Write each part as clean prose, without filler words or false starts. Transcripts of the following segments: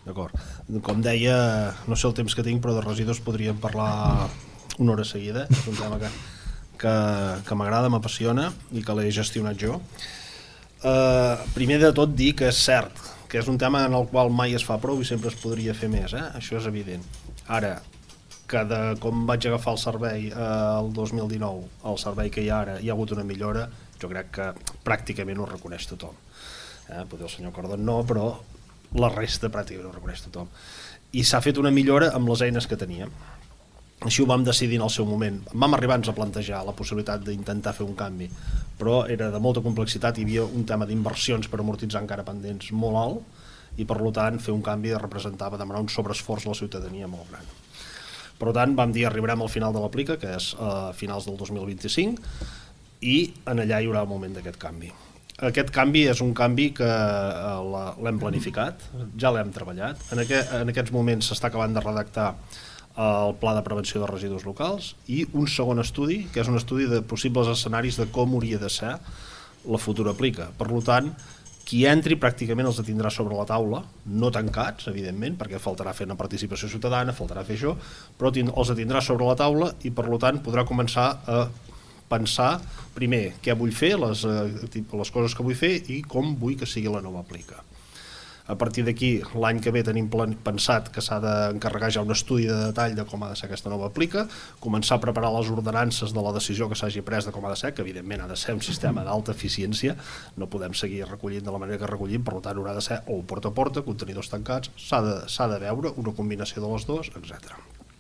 D'acord. Com deia, no sé el temps que tinc, però de residus podríem parlar una hora seguida. És un tema que m'agrada, m'apassiona i que l'he gestionat jo. Primer de tot dir que és cert, que és un tema en el qual mai es fa prou i sempre es podria fer més, això és evident. Ara, que de com vaig agafar el servei el 2019, el servei que hi ha ara, hi ha hagut una millora, jo crec que pràcticament ho reconeix tothom. Potser el senyor Cordon no, però la resta pràcticament ho reconeix tothom. I s'ha fet una millora amb les eines que teníem. Així ho vam decidir en el seu moment. Vam arribar-nos a plantejar la possibilitat d'intentar fer un canvi, però era de molta complexitat, hi havia un tema d'inversions per amortitzar encara pendents molt alt i per tant fer un canvi representava demanar un sobreesforç a la ciutadania molt gran. Per tant vam dir arribarem al final de l'aplica, que és a finals del 2025, i en allà hi haurà el moment d'aquest canvi. Aquest canvi és un canvi que l'hem planificat, ja l'hem treballat. En aquests moments s'està acabant de redactar el Pla de Prevenció de Residus Locals i un segon estudi, que és un estudi de possibles escenaris de com hauria de ser la futura aplica. Per tant, qui entri pràcticament els tindrà sobre la taula, no tancats, evidentment, perquè faltarà fer una participació ciutadana, faltarà fer això, però els tindrà sobre la taula i per tant podrà començar a pensar primer què vull fer, les coses que vull fer i com vull que sigui la nova aplica. A partir d'aquí, l'any que ve tenim pensat que s'ha d'encarregar ja un estudi de detall de com ha de ser aquesta nova aplica, començar a preparar les ordenances de la decisió que s'hagi pres de com ha de ser, que evidentment ha de ser un sistema d'alta eficiència, no podem seguir recollint de la manera que recollim, per tant haurà de ser o porta a porta, contenidors tancats, s'ha de veure una combinació de les dues, etc.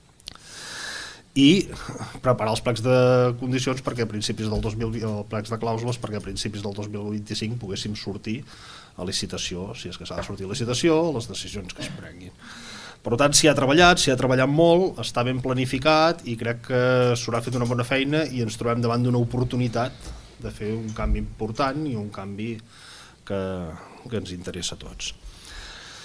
I preparar els plecs de condicions perquè a principis del 2020, els plecs de clàusules perquè a principis del 2025 poguéssim sortir a licitació, si és que s'ha de sortir a licitació, les decisions que es prenguin. Per tant, s'hi ha treballat molt, està ben planificat i crec que s'haurà fet una bona feina i ens trobem davant d'una oportunitat de fer un canvi important i un canvi que ens interessa a tots.